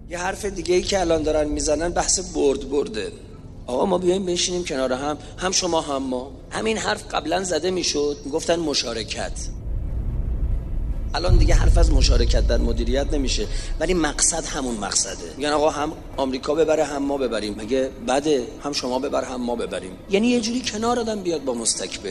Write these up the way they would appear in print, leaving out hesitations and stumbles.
یه حرف دیگه ای که الان دارن میزنن بحث برده. آقا ما بیایم بشینیم کنار هم شما هم ما. همین حرف قبلا زده میشد، میگفتن مشارکت. الان دیگه حرف از مشارکت در مدیریت نمیشه، ولی مقصد همون مقصده. میگن آقا هم آمریکا ببره هم ما ببریم، مگه بده؟ هم شما ببر هم ما ببریم. یعنی یه جوری کنار آدم بیاد با مستکبر.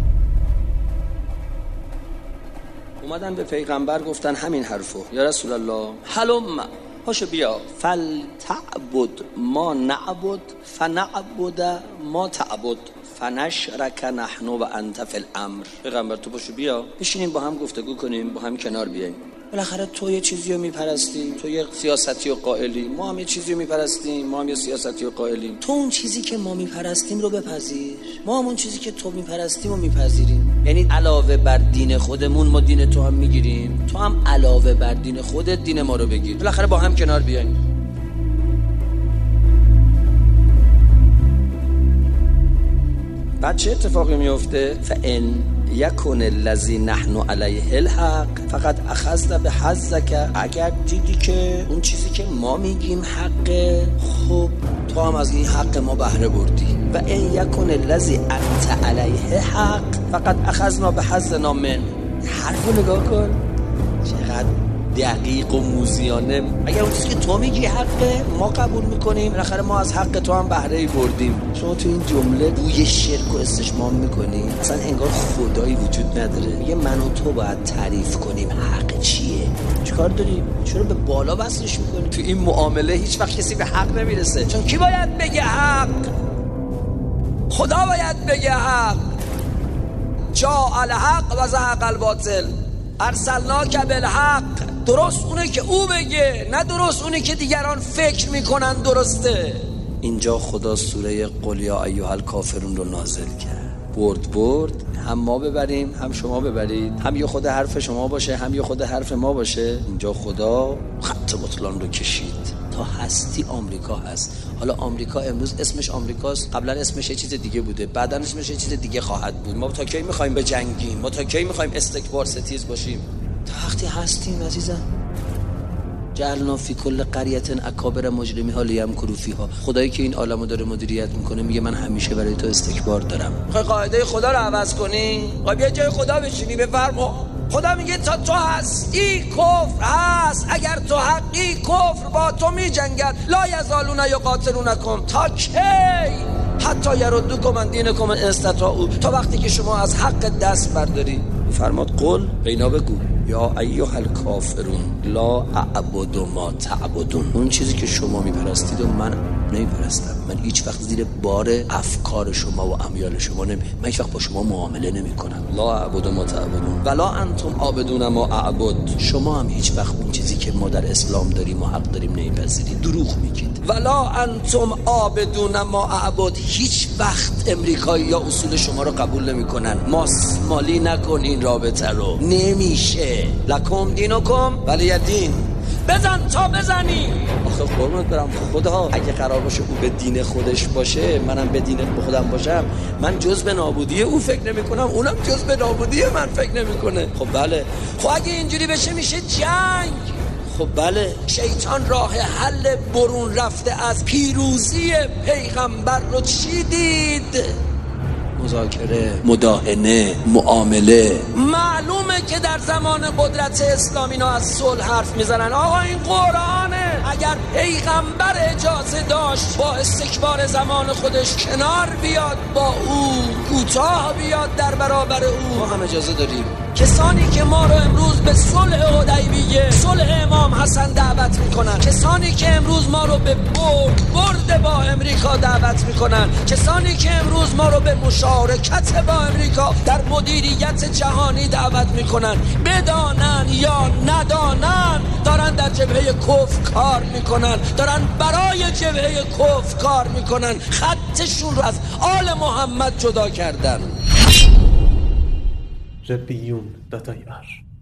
اومدن به پیغمبر گفتن همین حرفو، یا رسول الله حلم پاشو بیا فلتعبد ما نعبد فنعبد ما تعبد فنشرک نحن و انت فی الامر. پیغمبر تو پاشو بیا بشینیم با هم گفتگو کنیم، با هم کنار بیاییم. بالاخره تو یه چیزی رو میپرستی، تو یه سیاستی رو قائلی، ما هم یه چیزی رو میپرستیم، ما هم یه سیاستی رو قائلیم. تو اون چیزی که ما میپرستیم رو بپذیر، ما هم اون چیزی که تو میپرستیم رو میپذیریم. یعنی علاوه بر دین خودمون ما دین تو هم میگیریم، تو هم علاوه بر دین خودت دین ما رو بگیر. بالاخره با هم کنار بیاییم. بعد چه اتفاقی میفته؟ فان یکن الذی نحن علیه الحق فقط اخذت بحظک. اگر دیدی که اون چیزی که ما میگیم حقه، خب تو هم از این حق ما بهره بردی. و ان یکن الذی انت علیه حق فقط اخذنا بحظنا من. حرفو نگاه کن چقدر دقیق و موزیانه. اگر اون چیزی که تو میگی حقه ما قبول میکنیم، بالاخره ما از حق تو هم بهره بردیم. شما تو این جمله بوی شرک و استشمام میکنی، اصلا انگار خدایی وجود نداره. میگه من و تو باید تعریف کنیم حق چیه. چیکار داری؟ چرا به بالا بسش میکنی؟ تو این معامله هیچ وقت کسی به حق نمیرسه، چون کی باید بگه حق؟ خدا باید بگه حق. جاء الحق و زهق الباطل ارسلناک بالحق. درست اونه که او بگه، نه درست اونه که دیگران فکر میکنن درسته. اینجا خدا سوره قل یا ایها الکافرون رو نازل کرد. برد هم ما ببریم هم شما ببرید، هم یه خود حرف شما باشه هم یه خود حرف ما باشه. اینجا خدا خط بطلان رو کشید. تا هستی آمریکا هست. حالا آمریکا امروز اسمش آمریکاست، قبلا اسمش یه چیز دیگه بوده، بعدا اسمش یه چیز دیگه خواهد بود. ما تا کی میخوایم بجنگیم؟ ما تا کی میخوایم استکبار ستیز باشیم؟ تا وقتی هستیم عزیزم. جعلنا فی کل قریة اکابر مجرمیها لیمکروا فیها. خدایی که این عالمو داره مدیریت میکنه میگه من همیشه برای تو استکبار دارم. میخوای قاعده خدا رو عوض کنی؟ بیا جای خدا بشینی بفرما. خدا میگه تا تو هستی کفر هست، اگر تو حقی کفر با تو میجنگد. لا یزالون یقاتلونکم تا کی؟ حتی یردوکم عن دینکم ان استطاعوا. تا وقتی که شما از حق دست برداری. فرماد قل بینا بگو یا ایها الکافرون لا اعبد ما تعبدون. اون چیزی که شما میپرستید و من نمیپرستم. من هیچ وقت زیر بار افکار شما و امیال شما من هیچ وقت با شما معامله نمیکنم. لا اعبد ما تعبدون ولا انتم عابدون ما اعبد. شما هم هیچ وقت اون چیزی که ما در اسلام داریم و حق داریم نمیپذیرید، دروغ میگید. ولا انتم عابدون ما اعبد. هیچ وقت امریکایی یا اصول شما رو قبول نمیکنن. ماسمالی نکن این رابطه رو، نمیشه. لکم دینکم ولی دین. بزن تا بزنی. آخه قربونت برم خدا اگه قرار باشه او به دین خودش باشه منم به دین خودم باشم، من جز به نابودی او فکر نمی کنم، اونم جز به نابودی من فکر نمیکنه. خب بله. خب اگه اینجوری بشه میشه جنگ. خب بله. شیطان راه حل برون رفته از پیروزی پیغمبر رو چی دید؟ مذاکره، مداهنه، معامله. معلومه که در زمان قدرت اسلام اینا از صلح حرف میزنن. آقا این قرآنه. اگر پیغمبر اجازه داشت با استکبار زمان خودش کنار بیاد، با او کوتاه بیاد در برابر او، ما هم اجازه داریم. کسانی که ما رو امروز به صلح حدیبیه، صلح امام حسن دعوت میکنن، کسانی که امروز ما رو به برد با امریکا دعوت میکنن، کسانی که امروز ما رو به مشارکت با امریکا در مدیریت جهانی دعوت میکنن، بدانن یا ندانن دارن در جبهه کفر کار میکنن، دارن برای جبهه کفر کار میکنن. خطشون رو از آل محمد جدا کردن. ربیون.ir